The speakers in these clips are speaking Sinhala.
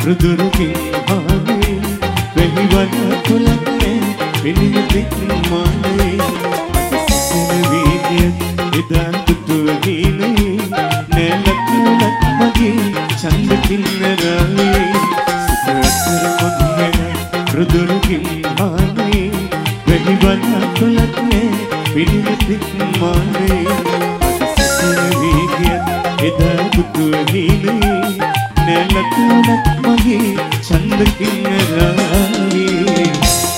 රුදුරකින් ආවේ වෙහිවන කුලකේ පිළිවෙත් මානේ සසන වීදිය එදා දුටුවීනේ නැලකුලක් මගේ චන්ද කින්නරාවේ සුපතර මොන්නේ රුදුරකින් ආවේ වෙහිවන කුලකේ පිළිවෙත් මානේ සසන වීදිය එදා දුටුවීනේ නැලකුලක් මගේ චන්ද කින්නරාවේ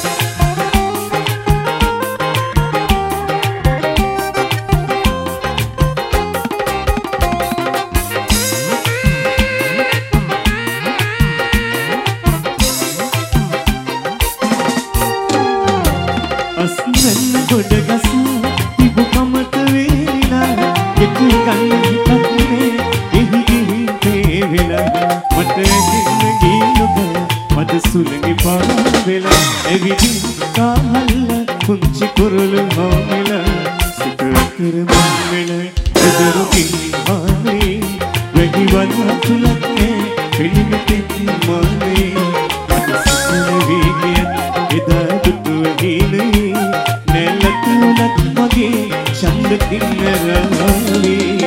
අස්මෙන් ගොඩ ගස තිබු කමත වේලා යෙතු ගන්න හිතන්නේ එහි එහි වේලා මට හින්න ගිනුද මට සුළඟි පාවෙලා එවිදි කාහල්ල කුංචි කුරුළු හොමලා සිතකර මම්මෙල එදරුකින් ආනේ වෙහිවන තුලක්නේ පිළිමිතින් මානේ සසන වීගිය එදා දුටුවීනේ නැලතුලක් මගේ චන්ද කින්නරාවේ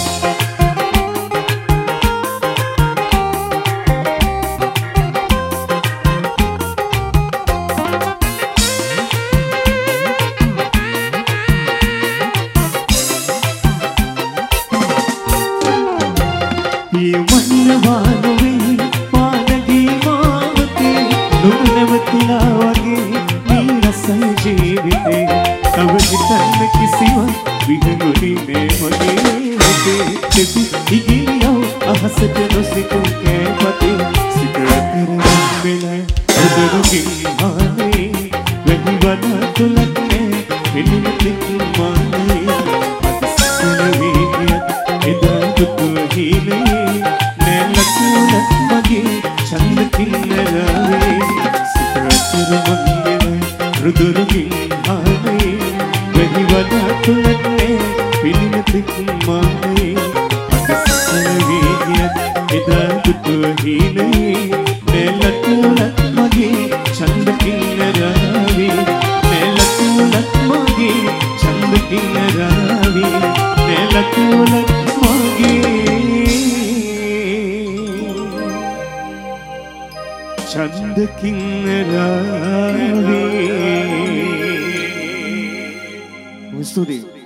මන්නවානුවේ පානගී මාවතේ නුනවතිලා වගේ මේ රසයි ජීවිතේ තව හිතන්න කිසිවක් විහඟුනේ මගේ හිතේ දෙවි ඉගියව අහසට නොසිතූ කෑපතේ සිතකර වෙලා උදරුකින් ආනේ වෙහිවන තුලක්නේ පිළිමිතින් මානේ අදසන වීදිය එදා දුටුවීනේ නැලකුලක් මගේ චන්ද කින්නරාවේ සිතකර මංගල රුදුරකින් ආනේ වෙහිවන තුලක්නේ පිළිමිතින් මානේ අදසන වීදිය එදා දුටුවීනේ නැලකුලක් මගේ චන්ද කින්නරාවේ නැලකුලක් මගේ චන්ද කින්නරාවේ නැලකුලක් චන්ද කින්නරාවේ. ස්තුතියි.